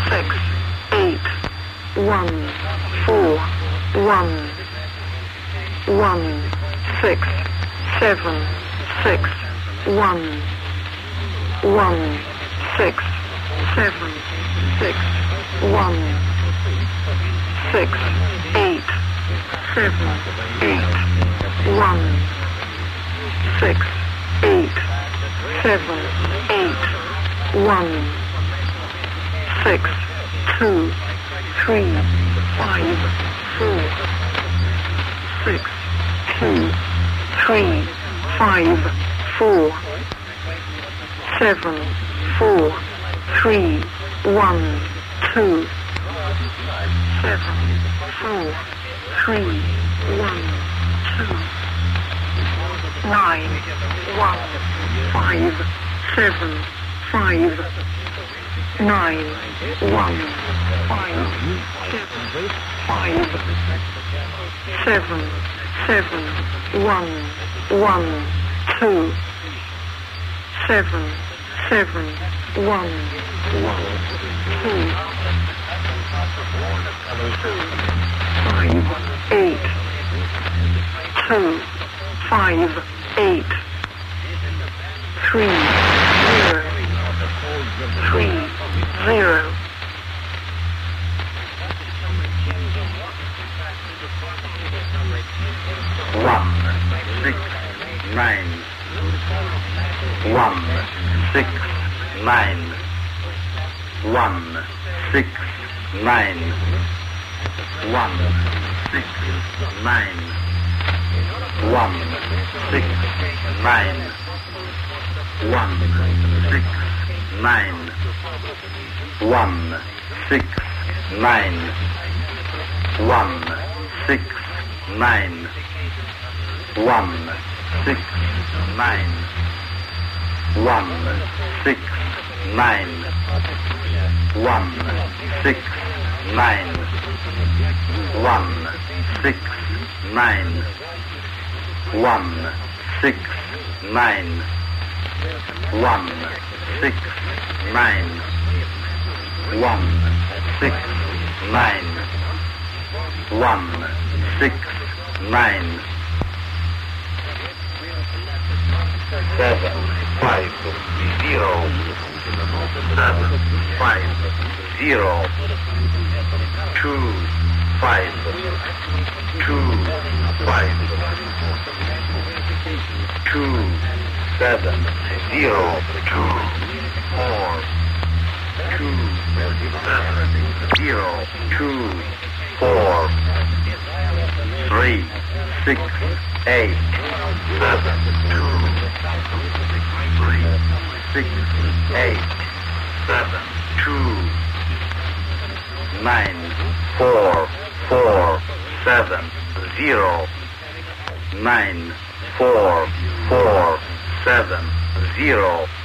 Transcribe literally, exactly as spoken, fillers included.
six, eight, one, four, one, one, six, seven, six, one, one, six, seven, six, one, six, eight, seven, eight, one, six, eight, seven, eight, one, six, two, three, five, four, six, two, three, five, four, seven, four, three, one, two, seven, four, three, one, two, nine, one, five, seven, five, nine, one, five, seven, five, seven, seven, one, one, two, seven, seven, one, one, two, two, five, eight, two, five, eight, three, zero, three, zero. One, six, nine, one, six, nine, one, six, nine, one, six, nine, one, six, nine, one, six, nine, one, six, nine, one, six, nine, one, six, nine, one, six, nine, one, six, nine, one, six, nine, one, six, nine, one, six, nine, one, six, nine, one, six, nine, seven, five, zero, seven, five, zero, two, five, two, five, two, seven, zero, two, four, two, seven, zero, two, four, three, six, eight, seven, two, three, six, eight, seven, two, nine, four, four, seven, zero, nine, four, four, seven, zero.